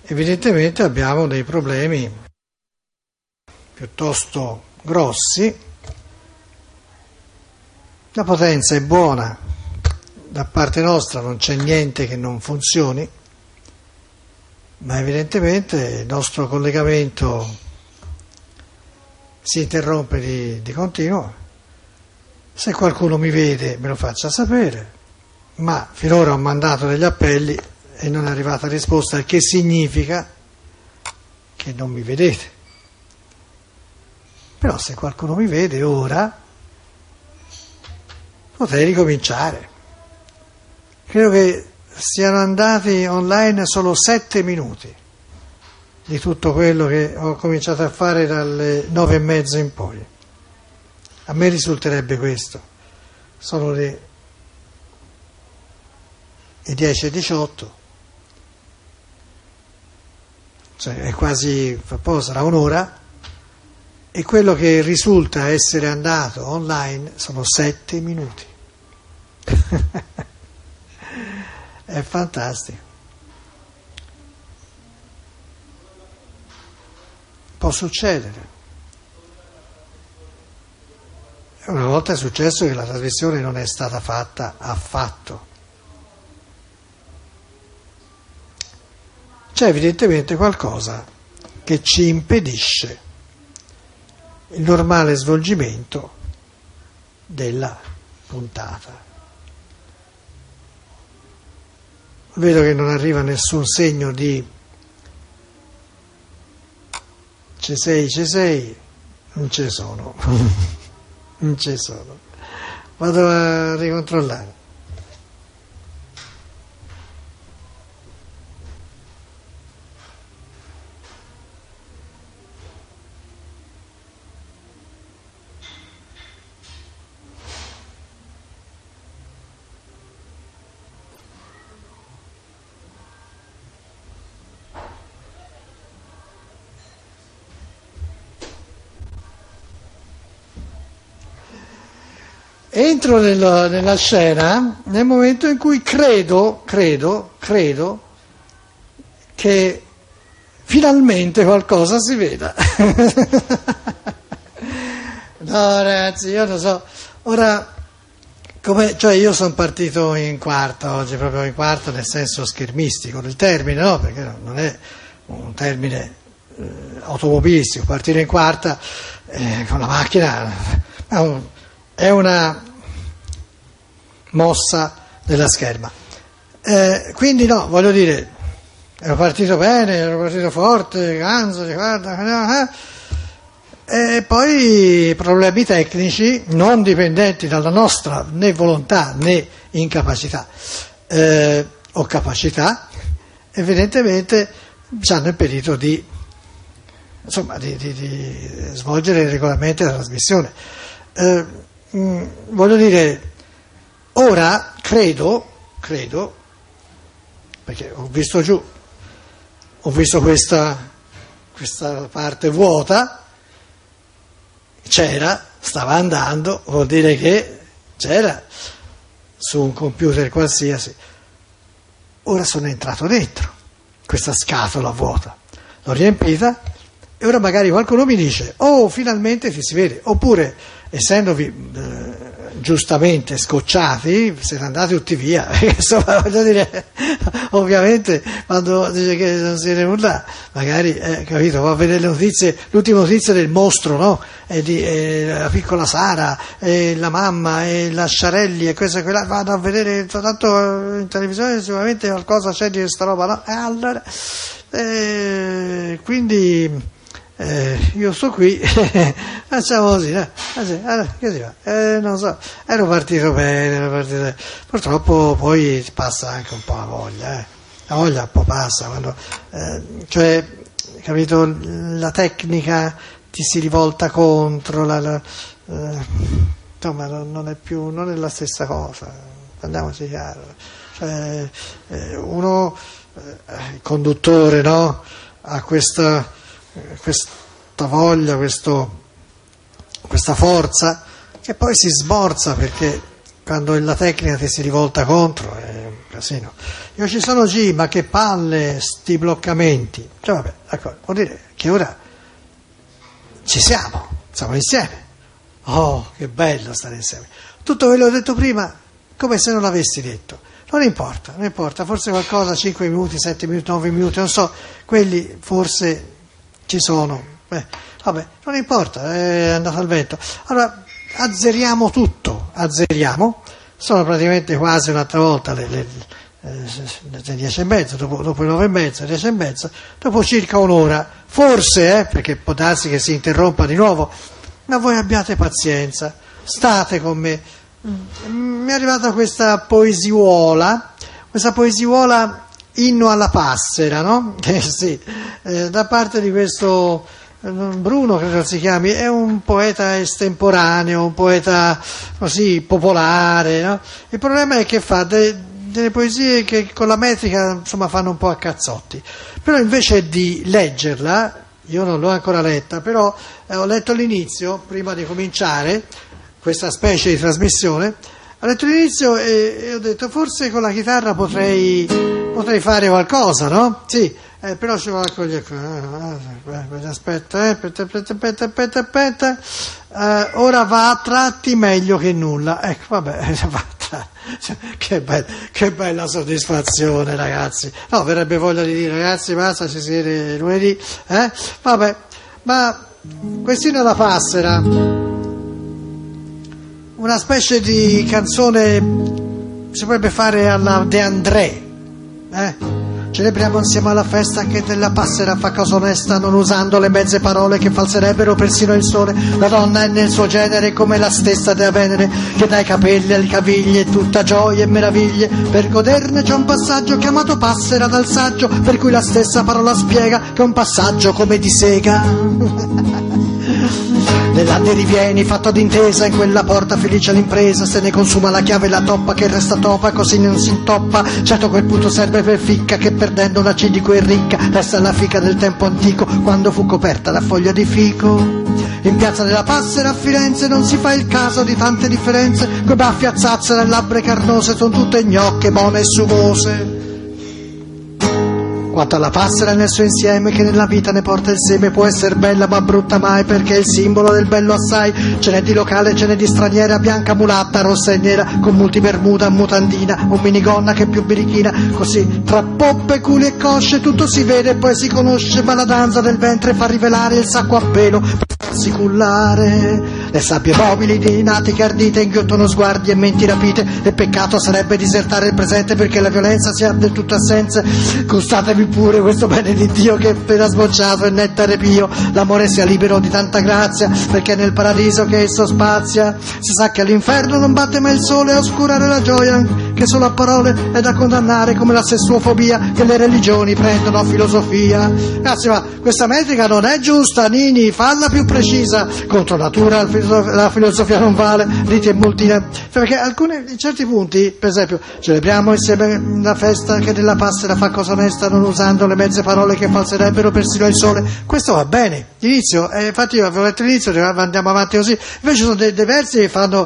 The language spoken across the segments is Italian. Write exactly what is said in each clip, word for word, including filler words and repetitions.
evidentemente abbiamo dei problemi piuttosto grossi. La potenza è buona, da parte nostra non c'è niente che non funzioni, ma evidentemente il nostro collegamento si interrompe di, di continuo. Se qualcuno mi vede me lo faccia sapere, ma finora ho mandato degli appelli e non è arrivata risposta, il che significa che non mi vedete. Però se qualcuno mi vede ora potrei ricominciare. Credo che siano andati online solo sette minuti di tutto quello che ho cominciato a fare dalle nove e mezza in poi. A me risulterebbe questo. Sono le, le dieci e diciotto, cioè è quasi, poi sarà un'ora, e quello che risulta essere andato online sono sette minuti. È fantastico. Può succedere. Una volta è successo che la trasmissione non è stata fatta affatto. C'è evidentemente qualcosa che ci impedisce il normale svolgimento della puntata. Vedo che non arriva nessun segno di ci sei, ci sei, non ci sono, non ci sono. Vado a ricontrollare. Entro nella, nella scena nel momento in cui credo, credo, credo che finalmente qualcosa si veda. No ragazzi, io lo so, ora, come, cioè io sono partito in quarta oggi, proprio in quarta nel senso schermistico del termine, no? Perché non è un termine eh, automobilistico, partire in quarta eh, con la macchina è un, è una mossa della scherma. Eh, quindi no, voglio dire, ero partito bene, ero partito forte, ganzo, guarda, eh, e poi problemi tecnici non dipendenti dalla nostra né volontà né incapacità eh, o capacità, evidentemente ci hanno impedito di, insomma, di, di, di svolgere regolarmente la trasmissione. Eh, mh, voglio dire, ora credo, credo, perché ho visto giù, ho visto questa, questa parte vuota, c'era, stava andando, vuol dire che c'era su un computer qualsiasi. Ora sono entrato dentro questa scatola vuota, l'ho riempita e ora magari qualcuno mi dice, oh finalmente ti si vede, oppure essendovi eh, giustamente scocciati siete andati tutti via. Insomma, voglio dire, ovviamente quando dice che non si vede nulla magari eh, capito, va a vedere le notizie, l'ultima notizia del mostro, no? E di eh, la piccola Sara e la mamma e la Sciarelli e questa e quella, vado a vedere tanto in televisione, sicuramente qualcosa c'è di questa roba, no? E allora eh, quindi Eh, io sto qui, facciamo così, eh. Allora, che si fa? Eh, non so, ero partito bene, ero partito... purtroppo poi passa anche un po' la voglia, eh. La voglia un po' passa, quando, eh, cioè, capito, la tecnica ti si rivolta contro, la, la, eh, insomma non è più, non è la stessa cosa, andiamoci chiaro, cioè, eh, uno, eh, il conduttore, no, ha questa... questa voglia, questo, questa forza che poi si smorza perché quando la tecnica ti si rivolta contro è, casino. Io ci sono G, ma che palle sti bloccamenti. Cioè vabbè, d'accordo, vuol dire che ora ci siamo, siamo insieme. Oh, che bello stare insieme. Tutto quello che ho detto prima, come se non l'avessi detto. Non importa, non importa, forse qualcosa, cinque minuti, sette minuti, nove minuti, non so, quelli forse ci sono. Beh, vabbè, non importa, è andato al vento. Allora, azzeriamo tutto, azzeriamo. Sono praticamente quasi un'altra volta le, le, le dieci e mezza, dopo, dopo le nove e mezza, dieci e mezza, dopo circa un'ora, forse, eh, perché può darsi che si interrompa di nuovo, ma voi abbiate pazienza, state con me. Mi è arrivata questa poesiuola, questa poesiuola inno alla passera, no? Eh sì, eh, da parte di questo Bruno, credo si chiami, è un poeta estemporaneo, un poeta così popolare, no? Il problema è che fa de, delle poesie che con la metrica insomma fanno un po' a cazzotti, però invece di leggerla, io non l'ho ancora letta, però eh, ho letto l'inizio prima di cominciare questa specie di trasmissione, ho letto l'inizio e, e ho detto forse con la chitarra potrei, potrei fare qualcosa, no? Sì. Eh, però ci vuole accogliere aspetta, eh, aspetta, aspetta, aspetta, aspetta, aspetta. Eh, ora va a tratti meglio che nulla. Ecco, vabbè, che, be- che bella soddisfazione, ragazzi. No, verrebbe voglia di dire, ragazzi, basta, ci si vede lunedì, eh? Vabbè, ma quest'inno alla passera, una specie di canzone si potrebbe fare alla De André, eh? Celebriamo insieme alla festa anche della passera fa cosa onesta, non usando le mezze parole che falserebbero persino il sole. La donna è nel suo genere come la stessa dea Venere, che dai capelli alle caviglie è tutta gioia e meraviglie. Per goderne c'è un passaggio chiamato passera dal saggio, per cui la stessa parola spiega che è un passaggio come di sega. Nell'Ande rivieni, fatto d'intesa, in quella porta felice l'impresa, se ne consuma la chiave e la toppa che resta topa, così non si intoppa. Certo quel punto serve per ficca, che perdendo una cidico e ricca, resta la fica del tempo antico, quando fu coperta la foglia di fico. In piazza della Passera a Firenze non si fa il caso di tante differenze, coi baffi a zazzera e labbra carnose, son tutte gnocche, buone e sugose. Quanto alla passera nel suo insieme, che nella vita ne porta il seme, può essere bella ma brutta mai, perché è il simbolo del bello assai. Ce n'è di locale, ce n'è di straniera, bianca, mulatta, rossa e nera, con multi bermuda, mutandina, o minigonna che è più birichina. Così tra poppe, culi e cosce tutto si vede e poi si conosce, ma la danza del ventre fa rivelare il sacco a pelo per farsi cullare. Le sabbie mobili di natiche ardite inghiottono sguardi e menti rapite, e peccato sarebbe disertare il presente perché la violenza sia del tutto assenza. Gustatevi pure questo bene di Dio che è appena sbocciato e nettare pio, l'amore sia libero di tanta grazia, perché nel paradiso che esso spazia si sa che all'inferno non batte mai il sole a oscurare la gioia, che solo a parole è da condannare come la sessuofobia che le religioni prendono a filosofia. Ragazzi, ma questa metrica non è giusta, Nini, falla più precisa. Contro natura la filosofia non vale, riti e multine, perché alcuni, in certi punti, per esempio, celebriamo insieme la festa che della passera fa cosa onesta, non usando le mezze parole che falserebbero persino il sole. Questo va bene, l'inizio, eh, infatti io avevo letto l'inizio, andiamo avanti così. Invece sono dei, dei versi che fanno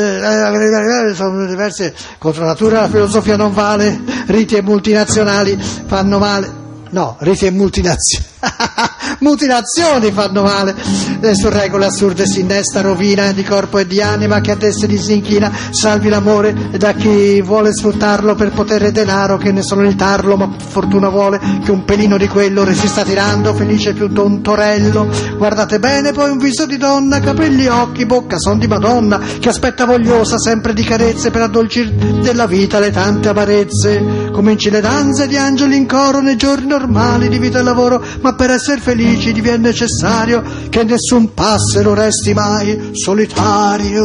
eh, sono dei versi contro natura la filosofia non vale, riti e multinazionali fanno male. No, riti e multinazionali mutilazioni fanno male, le sue regole assurde si innesta rovina di corpo e di anima che ad esse disinchina. Salvi l'amore da chi vuole sfruttarlo per potere e denaro, che ne sono il tarlo, ma fortuna vuole che un pelino di quello resista tirando, felice più d'un torello. Guardate bene poi un viso di donna, capelli, occhi, bocca son di Madonna, che aspetta vogliosa sempre di carezze per addolcir della vita le tante amarezze. Cominci le danze di angeli in coro nei giorni normali di vita e lavoro, ma per essere felici diviene necessario che nessun passero resti mai solitario.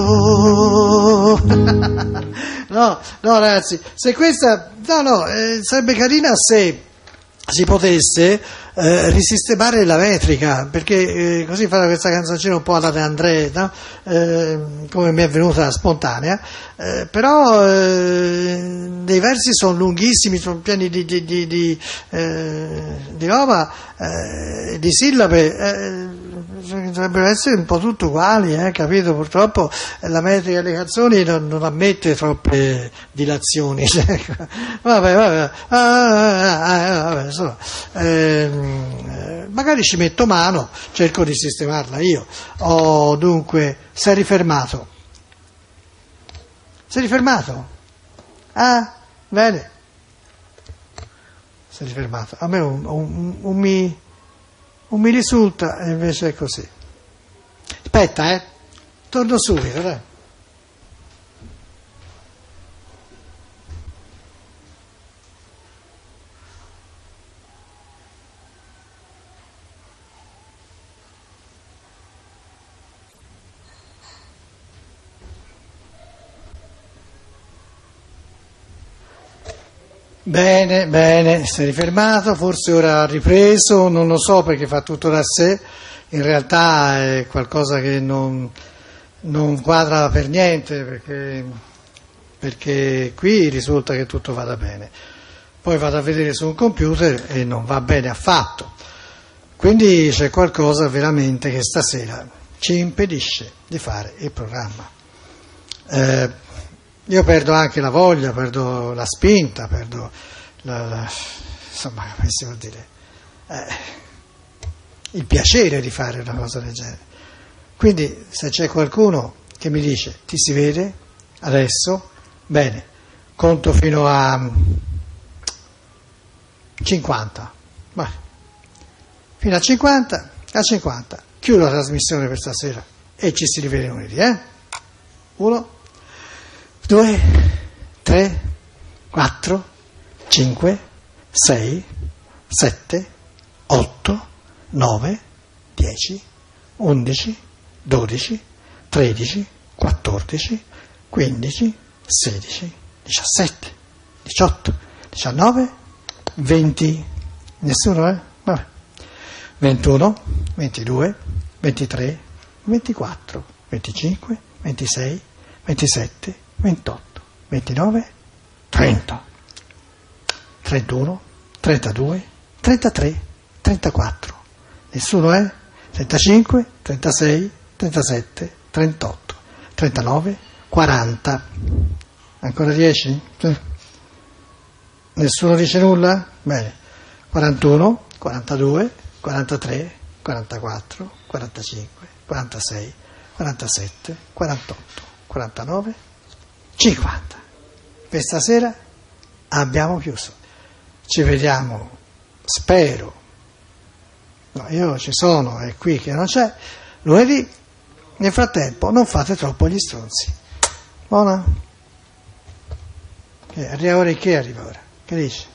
No, no ragazzi, se questa, no no, eh, sarebbe carina se si potesse eh, risistemare la metrica, perché eh, così fare questa canzoncina un po' alla De André, no? eh, come mi è venuta spontanea, eh, però eh, dei versi sono lunghissimi, sono pieni di, di, di, di, eh, di roba, eh, di sillabe, eh, dovrebbero essere un po' tutti uguali, eh, capito? Purtroppo la metrica delle canzoni non, non ammette troppe dilazioni. vabbè, vabbè, ah, ah, ah, vabbè insomma, eh, magari ci metto mano, cerco di sistemarla io. Oh, dunque, sei rifermato? Sei rifermato? Ah, bene. Sei rifermato. A me un, un, un mi... Non mi risulta, e invece è così. Aspetta, eh. Torno subito, dai. Bene, bene, si è rifermato, forse ora ha ripreso, non lo so perché fa tutto da sé, in realtà è qualcosa che non, non quadra per niente, perché, perché qui risulta che tutto vada bene. Poi vado a vedere su un computer e non va bene affatto. Quindi c'è qualcosa veramente che stasera ci impedisce di fare il programma. Eh, Io perdo anche la voglia, perdo la spinta, perdo la, la, insomma, come si vuol dire, eh, il piacere di fare una cosa del genere. Quindi se c'è qualcuno che mi dice ti si vede adesso, bene, conto fino a cinquanta, vai, fino a cinquanta, a cinquanta, chiudo la trasmissione per stasera e ci si rivede lunedì, eh? Uno, due, tre, quattro, cinque, sei, sette, otto, nove, dieci, undici, dodici, tredici, quattordici, quindici, sedici, diciassette, diciotto, diciannove, venti. Nessuno, eh? Vabbè. ventuno, ventidue, ventitré, ventiquattro, venticinque, ventisei, ventisette, ventotto, ventinove, trenta, trentuno, trentadue, trentatré, trentaquattro. Nessuno è? trentacinque, trentasei, trentasette, trentotto, trentanove, quaranta. Ancora dieci? Nessuno dice nulla? Bene. quarantuno, quarantadue, quarantatré, quarantaquattro, quarantacinque, quarantasei, quarantasette, quarantotto, quarantanove, cinquanta. Per stasera abbiamo chiuso. Ci vediamo, spero. No, io ci sono, è qui che non c'è. Lunedì, nel frattempo, non fate troppo gli stronzi. Buona? Che arriva ora che arriva ora? Che dici?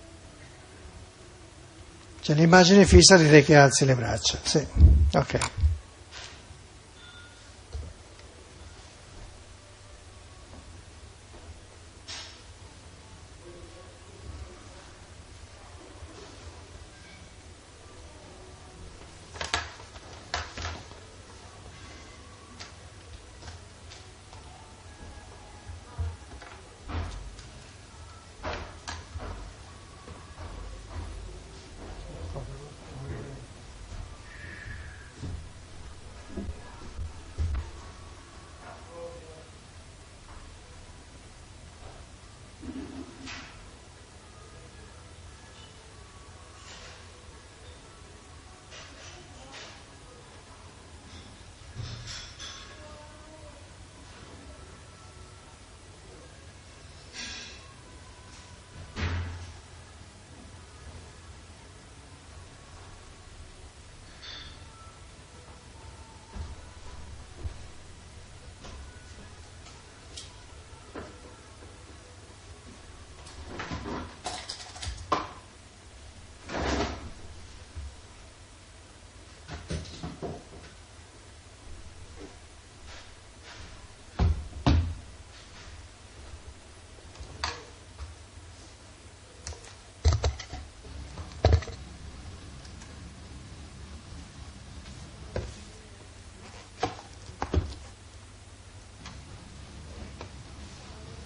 C'è l'immagine fissa di te che alzi le braccia. Sì, ok.